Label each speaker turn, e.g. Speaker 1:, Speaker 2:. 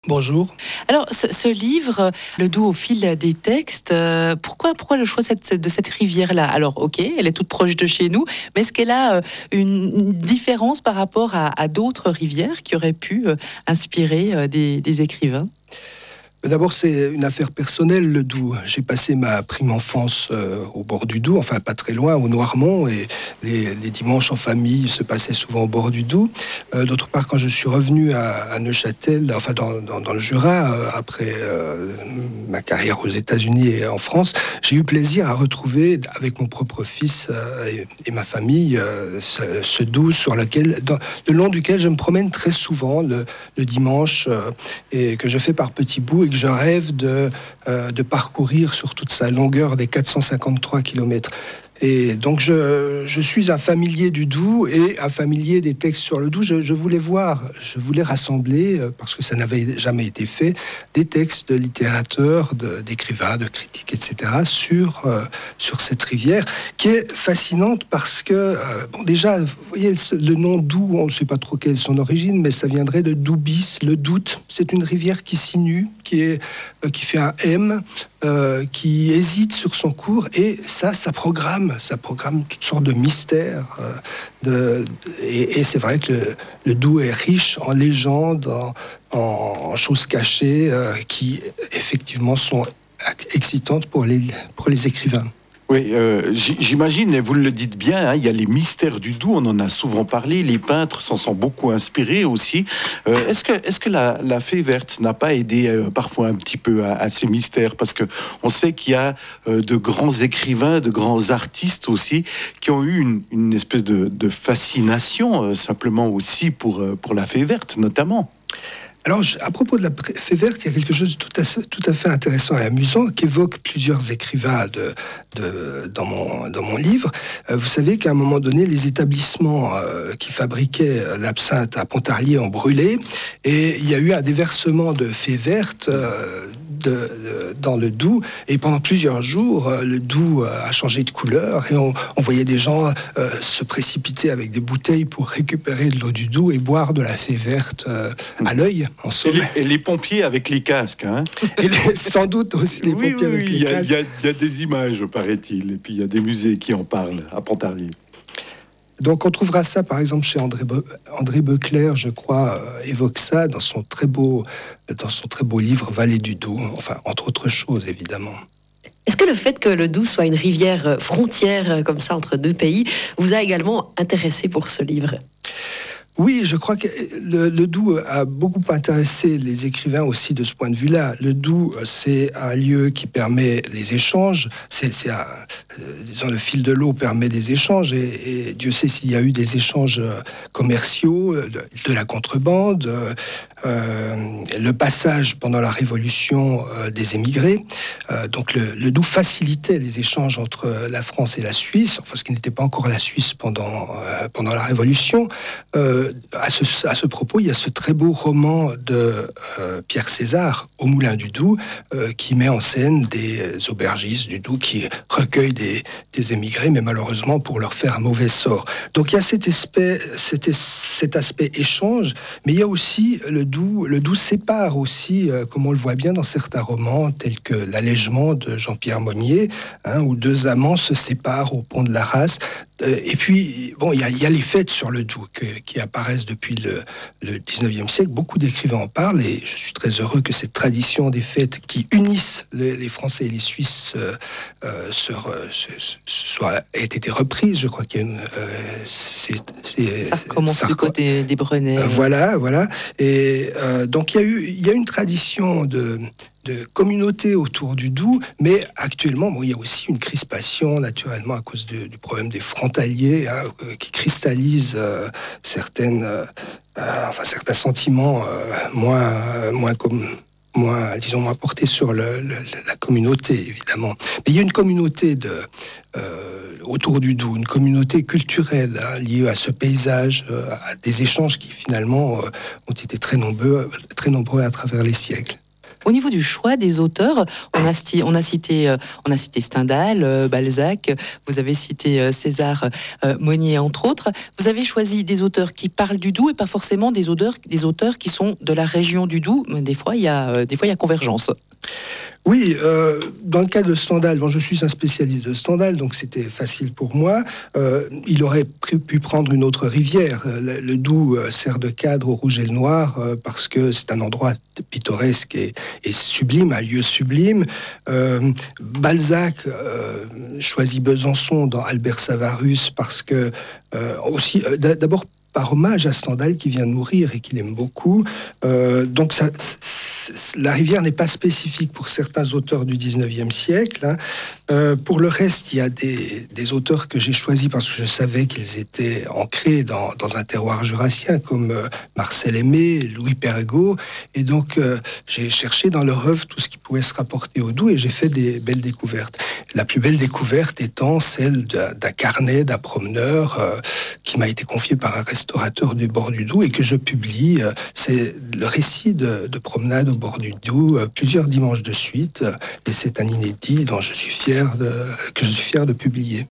Speaker 1: Bonjour.
Speaker 2: Alors, ce livre, Le Doubs au fil des textes, pourquoi le choix de cette rivière-là? Alors, ok, elle est toute proche de chez nous, mais est-ce qu'elle a une différence par rapport à d'autres rivières qui auraient pu inspirer des écrivains?
Speaker 1: D'abord, c'est une affaire personnelle, le Doubs. J'ai passé ma prime enfance au bord du Doubs, enfin pas très loin, au Noirmont, et les dimanches en famille se passaient souvent au bord du Doubs. D'autre part, quand je suis revenu à Neuchâtel, enfin dans le Jura, après ma carrière aux États-Unis et en France, j'ai eu plaisir à retrouver avec mon propre fils et ma famille ce Doubs le long duquel je me promène très souvent le dimanche et que je fais par petits bouts, que je rêve de parcourir sur toute sa longueur des 453 kilomètres. Et donc je suis un familier du Doubs et un familier des textes sur le Doubs. Je voulais rassembler, parce que ça n'avait jamais été fait, des textes de littérateurs, d'écrivains, de critiques, etc. sur cette rivière, qui est fascinante parce que, déjà, vous voyez, le nom Doubs, on ne sait pas trop quelle est son origine, mais ça viendrait de Doubis, le doute. C'est une rivière qui sinue, qui fait un M, qui hésite sur son cours, et ça programme toutes sortes de mystères. Et c'est vrai que le Doubs est riche en légendes, en choses cachées, qui effectivement sont excitantes pour les écrivains.
Speaker 3: Oui, j'imagine, et vous le dites bien, hein, il y a les mystères du Doubs, on en a souvent parlé, les peintres s'en sont beaucoup inspirés aussi. Est-ce que la fée verte n'a pas aidé parfois un petit peu à ces mystères? Parce que on sait qu'il y a de grands écrivains, de grands artistes aussi, qui ont eu une espèce de fascination simplement aussi pour la fée verte, notamment.
Speaker 1: Alors, à propos de la fée verte, il y a quelque chose de tout à fait intéressant et amusant qu'évoquent plusieurs écrivains dans mon livre. Vous savez qu'à un moment donné, les établissements qui fabriquaient l'absinthe à Pontarlier ont brûlé, et il y a eu un déversement de fée verte dans le Doubs, et pendant plusieurs jours, le Doubs a changé de couleur, et on voyait des gens se précipiter avec des bouteilles pour récupérer de l'eau du Doubs et boire de la fée verte à l'œil.
Speaker 3: Et les pompiers avec les casques, hein.
Speaker 1: Sans doute aussi les pompiers avec les casques.
Speaker 3: Il y a des images, paraît-il, et puis il y a des musées qui en parlent à Pontarlier.
Speaker 1: Donc on trouvera ça, par exemple, chez André Becler, je crois, évoque ça dans son très beau livre Vallée du Doubs, enfin, entre autres choses, évidemment.
Speaker 4: Est-ce que le fait que le Doubs soit une rivière frontière, comme ça, entre deux pays, vous a également intéressé pour ce livre ?
Speaker 1: Oui, je crois que le Doubs a beaucoup intéressé les écrivains aussi de ce point de vue-là. Le Doubs, c'est un lieu qui permet les échanges. Disons, le fil de l'eau permet des échanges, et Dieu sait s'il y a eu des échanges commerciaux, de la contrebande, le passage pendant la Révolution des émigrés. Donc le Doubs facilitait les échanges entre la France et la Suisse, enfin ce qui n'était pas encore la Suisse pendant la Révolution. À ce propos, il y a ce très beau roman de Pierre César, Au Moulin du Doubs, qui met en scène des aubergistes du Doubs qui recueillent des émigrés, mais malheureusement pour leur faire un mauvais sort. Donc il y a cet aspect échange, mais il y a aussi le Doubs sépare aussi, comme on le voit bien dans certains romans, tels que L'Allègement de Jean-Pierre Monnier, où deux amants se séparent au pont de la Race. Et puis, il y a les fêtes sur le Doubs qui apparaissent depuis le 19e siècle. Beaucoup d'écrivains en parlent, et je suis très heureux que cette tradition des fêtes qui unissent les Français et les Suisses ait été reprise. Je crois qu'il y a
Speaker 2: ça recommence du côté des Brenets.
Speaker 1: Voilà. Et donc, il y a une tradition de communauté autour du Doubs, mais actuellement, il y a aussi une crispation, naturellement, à cause du problème des frontaliers, qui cristallisent certains sentiments moins portés sur la communauté, évidemment. Mais il y a une communauté autour du Doubs, une communauté culturelle liée à ce paysage, à des échanges qui finalement ont été très nombreux à travers les siècles.
Speaker 2: Au niveau du choix des auteurs, on a cité Stendhal, Balzac, vous avez cité César Monnier, entre autres. Vous avez choisi des auteurs qui parlent du Doubs et pas forcément des auteurs qui sont de la région du Doubs. Mais des fois, il y a convergence.
Speaker 1: Oui, dans le cas de Stendhal, je suis un spécialiste de Stendhal, donc c'était facile pour moi. Il aurait pu prendre une autre rivière. Le Doubs sert de cadre au Rouge et le Noir parce que c'est un endroit pittoresque et sublime, un lieu sublime. Balzac choisit Besançon dans Albert Savarus parce que aussi, d'abord par hommage à Stendhal qui vient de mourir et qu'il aime beaucoup. Donc la rivière n'est pas spécifique pour certains auteurs du 19e siècle. Pour le reste, il y a des auteurs que j'ai choisis parce que je savais qu'ils étaient ancrés dans un terroir jurassien, comme Marcel Aimé, Louis Perregaux. Et donc, j'ai cherché dans leur œuvre tout ce qui pouvait se rapporter au Doubs et j'ai fait des belles découvertes. La plus belle découverte étant celle d'un carnet d'un promeneur qui m'a été confié par un restaurateur du bord du Doubs et que je publie. C'est le récit de promenade au bord du Doubs, plusieurs dimanches de suite. Et c'est un inédit dont je suis fier de publier.